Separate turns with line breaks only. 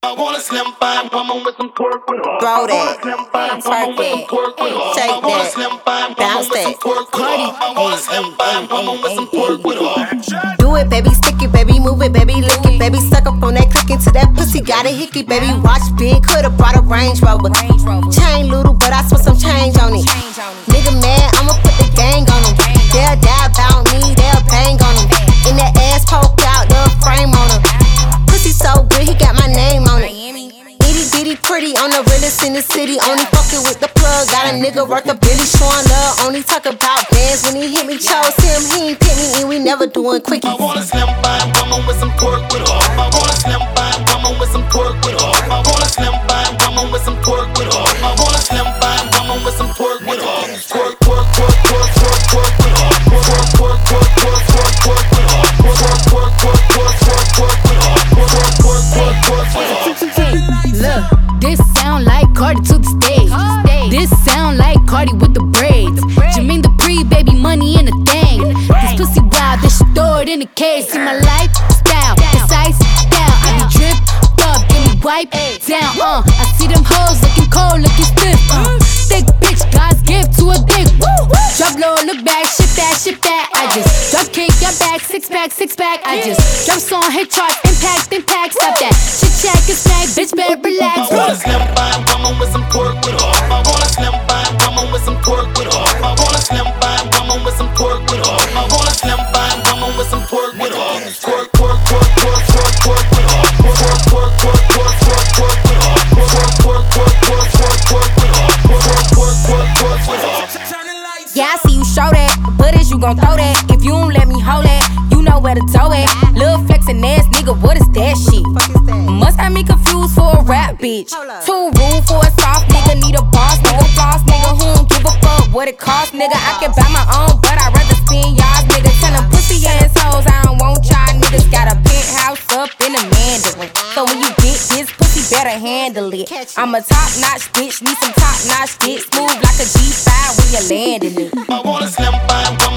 I want a slim fine woman with some pork with her.
Throw that,
Twerk that,
shake that, bounce that. Do it, baby, stick it, baby, move it, baby, lick it, baby, suck up on that click into that pussy, got a hickey, baby. Watch big, coulda brought a Range Rover. Chain little, but I spent some change on it. Nigga mad, I'ma put the gang on him. They'll die about me, they'll bang on him. In that ass poke out, little frame on him. Pussy so good, he got my name on it. Itty bitty pretty, on the realest in the city. Only fucking with the plug, got a nigga worth a billy. Showing love, only talk about bands. When he hit me, chose him, he ain't pick me, and we never doing quickies.
I want a slim fine woman with some pork with her. I want a slim fine woman with some pork with her. I want a slim fine woman with some pork with her. I want a slim fine woman with some pork with her. Pork, pork, pork, pork, pork, pork with her. Pork, pork, pork, pork, pork, pork with her. Pork, pork, pork, pork, pork, pork with her. Pork, pork, pork, pork, pork with her.
Look, this sound like Cardi to the stage. This sound like Cardi with the braids. Jermaine Dupri, baby, money in a thing. This pussy wild, this shit throw it in the cage. See my lifestyle, precise style. I be dripped up, get me wiped down. I see them hoes looking cold, looking stiff. Thick bitch, God's gift to a dick. Drop low, look back, shit that, shit that. I just drop kick, your back, six pack. I just drop song, hit charts, impact. Stop that shit, check and snack, bitch, better relax.
I want a slim fine woman with some pork with her. I want a slim fine woman with some pork with her. I want a slim fine woman with some pork with her. I want a slim fine woman with some pork with her. Pork, pork, pork, pork, pork, pork with her. Pork, pork, pork, pork, pork, pork with her. Pork, pork, pork, pork, pork, pork with her. Pork, pork, pork, pork with her.
Yeah, I see you show that, but is you gon' throw that? If you don't let me hold that, you know where to tow it. Lil' flexin' ass nigga, what is that shit? Must have me confused for a rap bitch. Too rude for a soft nigga, need a boss nigga, floss nigga. Who don't give a fuck what it cost, nigga? I can buy my own, but I'd rather spend y'all's nigga. Tell them pussy assholes, I don't want y'all niggas. Got a penthouse up in the Mandarin. So when you get this pussy, better handle it. I'm a top-notch bitch, need some top-notch dick. Smooth like a G5 when you're landing it.
I want a slim fine woman